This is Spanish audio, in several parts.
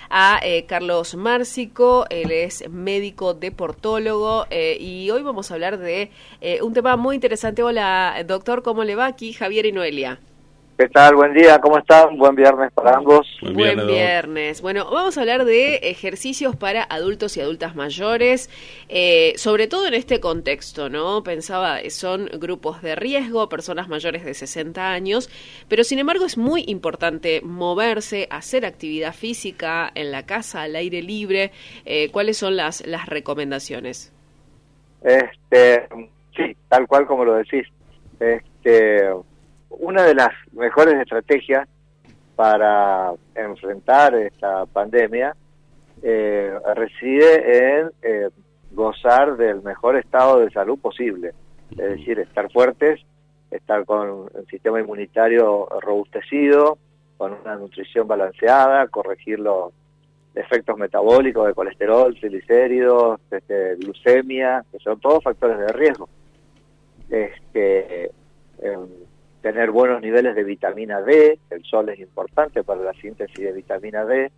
a Carlos Márcico. Él es médico deportólogo y hoy vamos a hablar de un tema muy interesante. Hola, doctor, ¿cómo le va? Aquí Javier y Noelia. ¿Qué tal? Buen día, ¿cómo están? Buen viernes para ambos. Buen viernes. Bueno, vamos a hablar de ejercicios para adultos y adultas mayores, sobre todo en este contexto, ¿no? Pensaba, son grupos de riesgo, personas mayores de 60 años, pero sin embargo es muy importante moverse, hacer actividad física en la casa, al aire libre. ¿Cuáles son las recomendaciones? Sí, tal cual como lo decís. Una de las mejores estrategias para enfrentar esta pandemia reside en gozar del mejor estado de salud posible, es decir, estar fuertes, estar con el sistema inmunitario robustecido, con una nutrición balanceada, corregir los efectos metabólicos de colesterol, triglicéridos, glucemia, que son todos factores de riesgo. Tener buenos niveles de vitamina D, el sol es importante para la síntesis de vitamina D,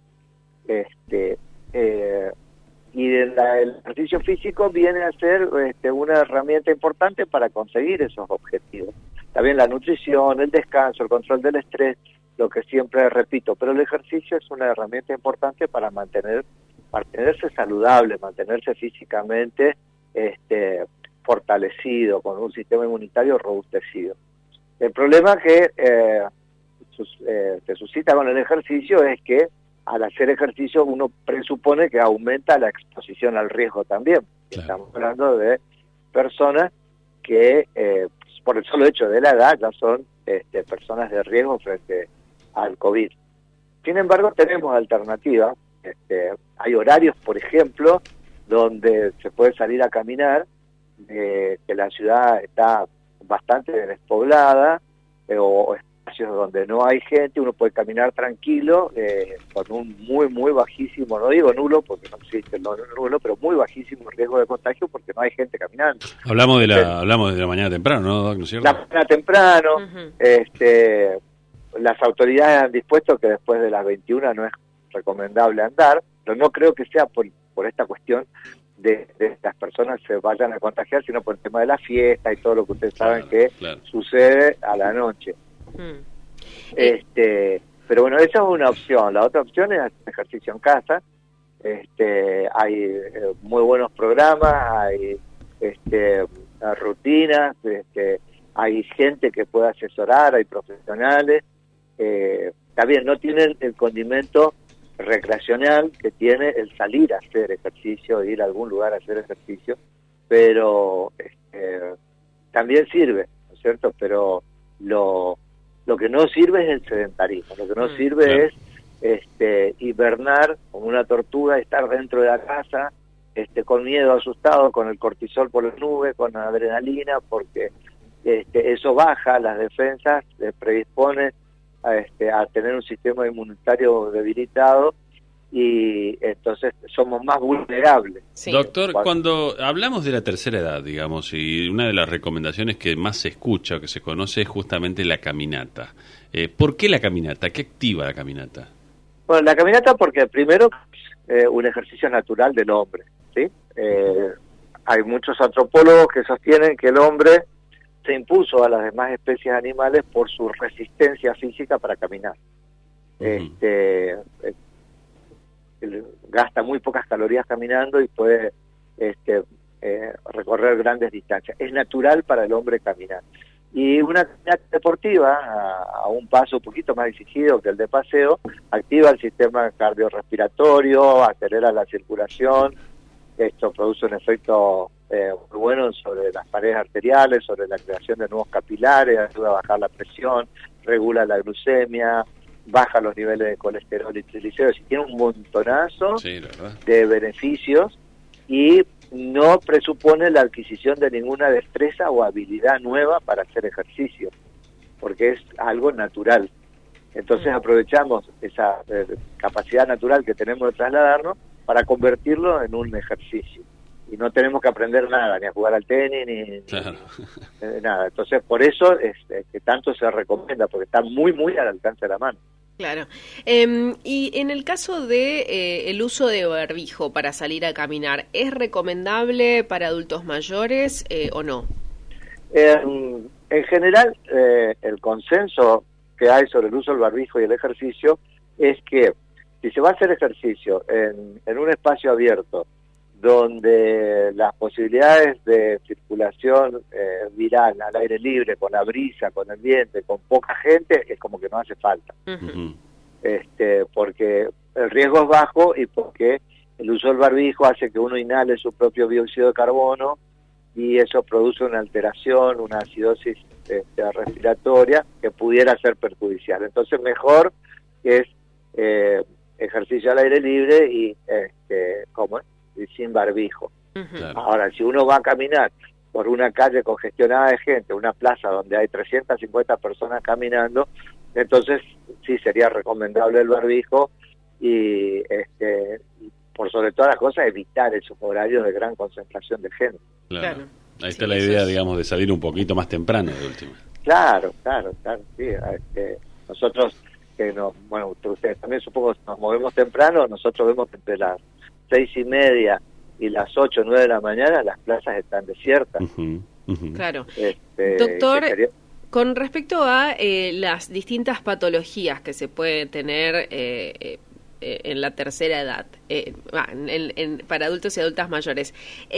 y el ejercicio físico viene a ser una herramienta importante para conseguir esos objetivos. También la nutrición, el descanso, el control del estrés, lo que siempre repito, pero el ejercicio es una herramienta importante para mantenerse saludable, mantenerse físicamente fortalecido, con un sistema inmunitario robustecido. El problema que se suscita con el ejercicio es que al hacer ejercicio uno presupone que aumenta la exposición al riesgo también. Claro. Estamos hablando de personas que por el solo hecho de la edad ya son personas de riesgo frente al COVID. Sin embargo, tenemos alternativas. Hay horarios, por ejemplo, donde se puede salir a caminar, que la ciudad está bastante despoblada, o espacios donde no hay gente, uno puede caminar tranquilo, con un muy bajísimo, no digo nulo, porque no existe el nulo, pero muy bajísimo riesgo de contagio porque no hay gente caminando. Hablamos de la mañana temprano, ¿no, ¿no es cierto? La mañana temprano, las autoridades han dispuesto que después de las 21 no es recomendable andar, pero no creo que sea por esta cuestión de las personas se vayan a contagiar, sino por el tema de la fiesta y todo lo que ustedes saben que sucede a la noche. Pero bueno, esa es una opción. La otra opción es hacer ejercicio en casa. Hay muy buenos programas, hay rutinas, hay gente que puede asesorar, hay profesionales. También no tienen el condimento recreacional que tiene el salir a hacer ejercicio, ir a algún lugar a hacer ejercicio, pero también sirve, ¿no es cierto? Pero lo que no sirve es el sedentarismo, lo que no sirve es hibernar como una tortuga, estar dentro de la casa, con miedo, asustado, con el cortisol por las nubes, con la adrenalina, porque eso baja las defensas, predispone a tener un sistema inmunitario debilitado y entonces somos más vulnerables. Sí. Doctor, cuando hablamos de la tercera edad, digamos, y una de las recomendaciones que más se escucha o que se conoce es justamente la caminata. ¿Por qué la caminata? ¿Qué activa la caminata? Bueno, la caminata porque primero un ejercicio natural del hombre, ¿sí? Hay muchos antropólogos que sostienen que el hombre se impuso a las demás especies animales por su resistencia física para caminar. Gasta muy pocas calorías caminando y puede recorrer grandes distancias. Es natural para el hombre caminar. Y una caminata deportiva, a un paso un poquito más exigido que el de paseo, activa el sistema cardiorrespiratorio, acelera la circulación. Esto produce un efecto muy bueno sobre las paredes arteriales, sobre la creación de nuevos capilares, ayuda a bajar la presión, regula la glucemia, baja los niveles de colesterol y triglicéridos, y tiene un montonazo de beneficios y no presupone la adquisición de ninguna destreza o habilidad nueva para hacer ejercicio, porque es algo natural. Entonces aprovechamos esa capacidad natural que tenemos de trasladarnos para convertirlo en un ejercicio. Y no tenemos que aprender nada, ni a jugar al tenis, ni nada. Entonces, por eso es que tanto se recomienda, porque está muy al alcance de la mano. Claro. Y en el caso de el uso de barbijo para salir a caminar, ¿es recomendable para adultos mayores o no? En general, el consenso que hay sobre el uso del barbijo y el ejercicio es que si se va a hacer ejercicio en un espacio abierto, donde las posibilidades de circulación viral al aire libre, con la brisa, con el viento, con poca gente, es como que no hace falta. Uh-huh. Porque el riesgo es bajo y porque el uso del barbijo hace que uno inhale su propio dióxido de carbono y eso produce una alteración, una acidosis respiratoria que pudiera ser perjudicial. Entonces mejor es ejercicio al aire libre y sin barbijo. Claro. Ahora, si uno va a caminar por una calle congestionada de gente, una plaza donde hay 350 personas caminando, entonces sí sería recomendable el barbijo y por sobre todas las cosas evitar esos horarios de gran concentración de gente. Claro. Ahí está la idea, digamos, de salir un poquito más temprano de última. Claro, sí. Nosotros, ustedes también supongo nos movemos temprano, nosotros vemos entre las 6:30 y las 8 o 9 de la mañana las plazas están desiertas. Uh-huh, uh-huh. Claro. Doctor, con respecto a las distintas patologías que se pueden tener en la tercera edad, para adultos y adultas mayores,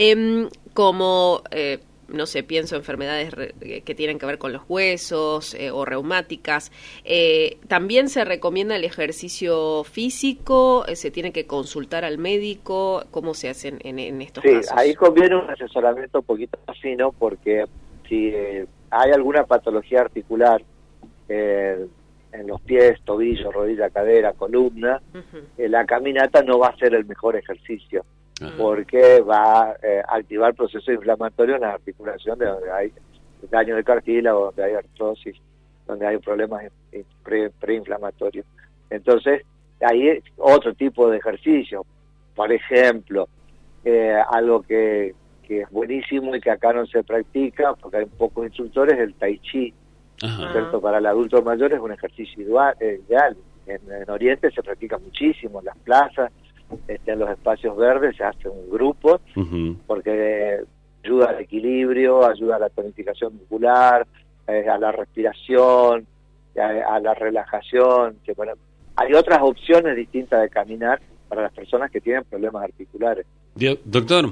como, no sé, pienso enfermedades que tienen que ver con los huesos o reumáticas, ¿también se recomienda el ejercicio físico? ¿Se tiene que consultar al médico? ¿Cómo se hacen en estos casos? Sí, ahí conviene un asesoramiento un poquito más fino porque si hay alguna patología articular en los pies, tobillo, rodilla, cadera, columna, la caminata no va a ser el mejor ejercicio, porque va a activar procesos inflamatorios en la articulación de donde hay daño de cartílago, donde hay artrosis, donde hay problemas preinflamatorios. Entonces, ahí es otro tipo de ejercicio. Por ejemplo, algo que es buenísimo y que acá no se practica, porque hay pocos instructores, el tai chi. ¿Cierto? Para el adulto mayor es un ejercicio ideal. En Oriente se practica muchísimo, en las plazas, en los espacios verdes se hacen grupos, porque ayuda al equilibrio, ayuda a la tonificación muscular, a la respiración, a la relajación. Hay otras opciones distintas de caminar para las personas que tienen problemas articulares. Doctor,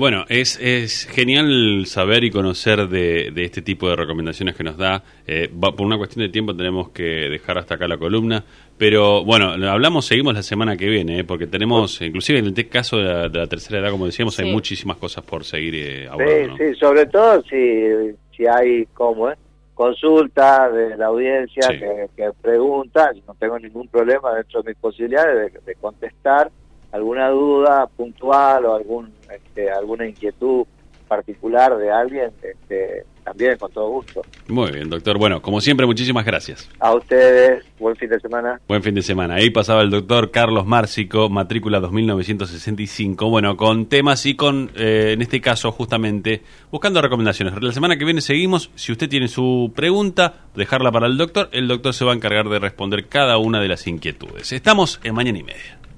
es genial saber y conocer de este tipo de recomendaciones que nos da. Por una cuestión de tiempo tenemos que dejar hasta acá la columna, pero seguimos la semana que viene, porque tenemos, inclusive en el caso de la tercera edad, como decíamos, hay muchísimas cosas por seguir abordando, ¿no? Sí, sobre todo si hay consultas de la audiencia que pregunta, no tengo ningún problema dentro de mis posibilidades de contestar alguna duda puntual o alguna inquietud particular de alguien, también con todo gusto. Muy bien, doctor. Bueno, como siempre, muchísimas gracias. A ustedes, buen fin de semana. Buen fin de semana. Ahí pasaba el doctor Carlos Márcico, matrícula 2965, con temas y con, en este caso, justamente, buscando recomendaciones. La semana que viene seguimos. Si usted tiene su pregunta, dejarla para el doctor se va a encargar de responder cada una de las inquietudes. Estamos en Mañana y Media.